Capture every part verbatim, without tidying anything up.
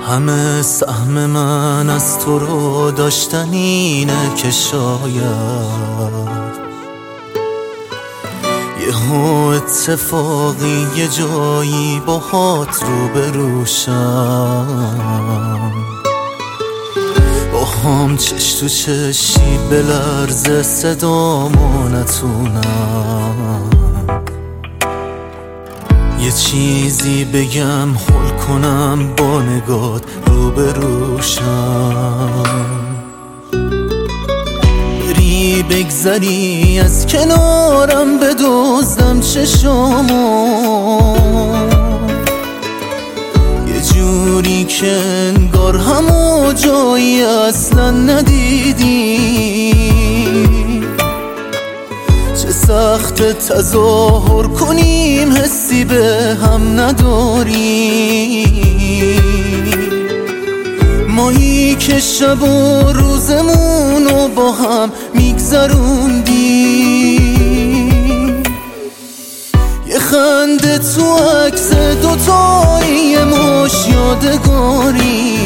همه سهم من از تو رو داشتن اینه که شاید یهو اتفاقی یه جایی باهات رو بروشم، با هم چش تو چشی بلرزه صدامو نتونم، یه چیزی بگم حل کنم با نگات رو بروشم، بری بگذری از کنارم بدزدم چشامو یه جوری که انگار همو جایی اصلا ندیدی، چه سخت تظاهر کنیم حسی به هم نداریم، مایی که شب و روزمونو با هم میگذروندیم، یه خنده تو عکس دوتایی یه مش یادگاری،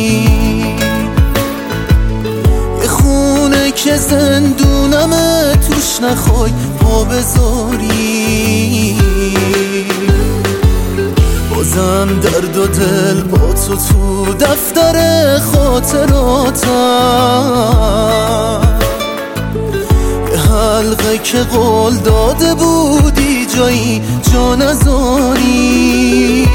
یه خونه که زندونمه توش نخوای پا بذاری، بازم درد و دل با تو تو دفتر خاطراتم، یه حلقه که قول داده بودی جایی جا نذاری.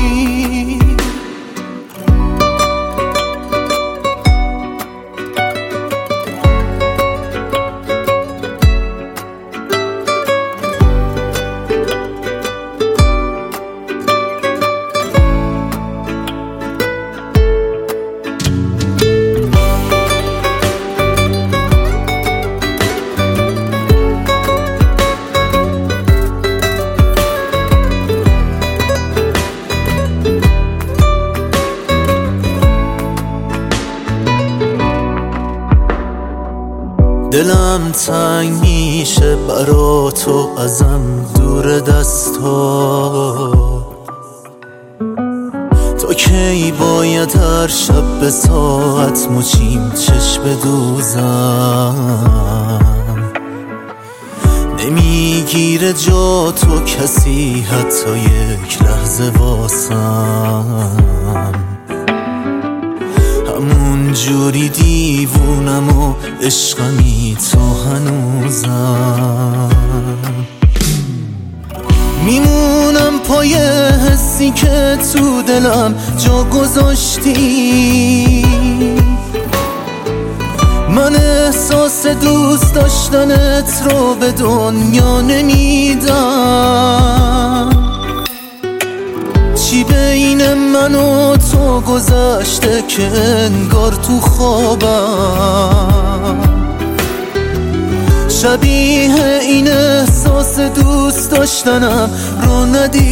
دلم تنگ میشه برا تو ازم دور دستا، تا کی باید هر شب به ساعت مچیم چشم بدوزم، نمیگیره جا تو کسی حتی یک لحظه واسم، همون جوری دیوونم و عشقمی تو هنوزم، میمونم پای حسی که تو دلم جا گذاشتی، من احساس دوست داشتنت رو به دنیا نمیدم، چی بین من و تو گذشته که انگار تو خوابم، شبیه این احساس دوست داشتنم رو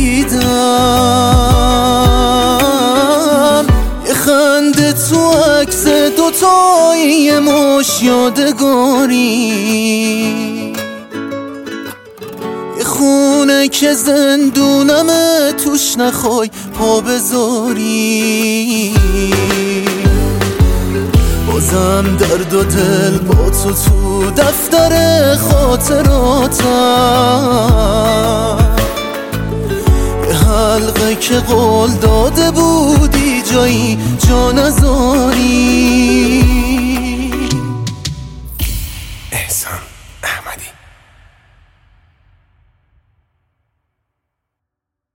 ندیدم، یه خنده تو عکس دوتایی یه مش یادگاری، یه خونه که زندونمه توش نخوای پا بذاری، بازم درد و دل با تو تو دفتر خاطراتم، یه حلقه که قول داده بودی جایی جا نذاری.